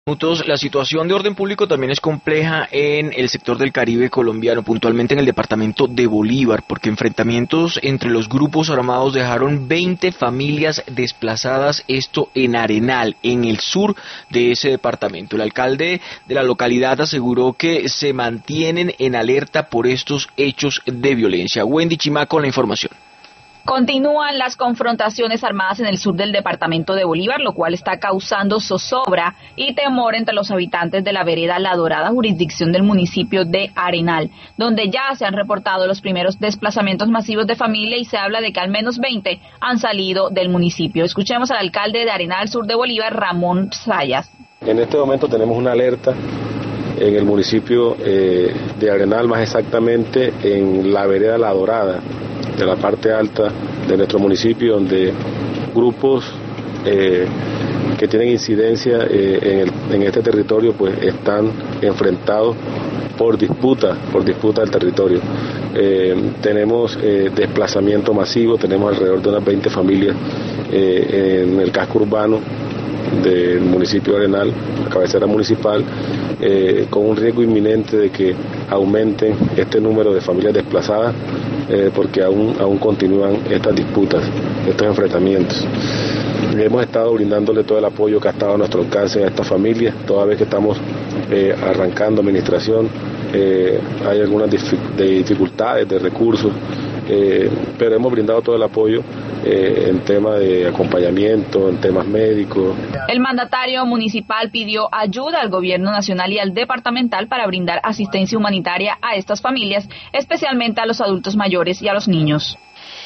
La situación de orden público también es compleja en el sector del Caribe colombiano, puntualmente en el departamento de Bolívar, porque enfrentamientos entre los grupos armados dejaron 20 familias desplazadas, esto en Arenal, en el sur de ese departamento. El alcalde de la localidad aseguró que se mantienen en alerta por estos hechos de violencia. Wendy Chimá con la información. Continúan las confrontaciones armadas en el sur del departamento de Bolívar, lo cual está causando zozobra y temor entre los habitantes de la vereda La Dorada, jurisdicción del municipio de Arenal, donde ya se han reportado los primeros desplazamientos masivos de familia y se habla de que al menos 20 han salido del municipio. Escuchemos al alcalde de Arenal, sur de Bolívar, Ramón Sayas. En este momento tenemos una alerta en el municipio de Arenal, más exactamente en la vereda La Dorada, de la parte alta de nuestro municipio, donde grupos que tienen incidencia en este territorio pues están enfrentados por disputa del territorio. Tenemos desplazamiento masivo, tenemos alrededor de unas 20 familias en el casco urbano del municipio de Arenal, la cabecera municipal, con un riesgo inminente de que aumenten este número de familias desplazadas, porque aún continúan estas disputas, estos enfrentamientos. Hemos estado brindándole todo el apoyo que ha estado a nuestro alcance a estas familias, toda vez que estamos arrancando administración, hay algunas dificultades de recursos, pero hemos brindado todo el apoyo en temas de acompañamiento, en temas médicos. El mandatario municipal pidió ayuda al gobierno nacional y al departamental para brindar asistencia humanitaria a estas familias, especialmente a los adultos mayores y a los niños.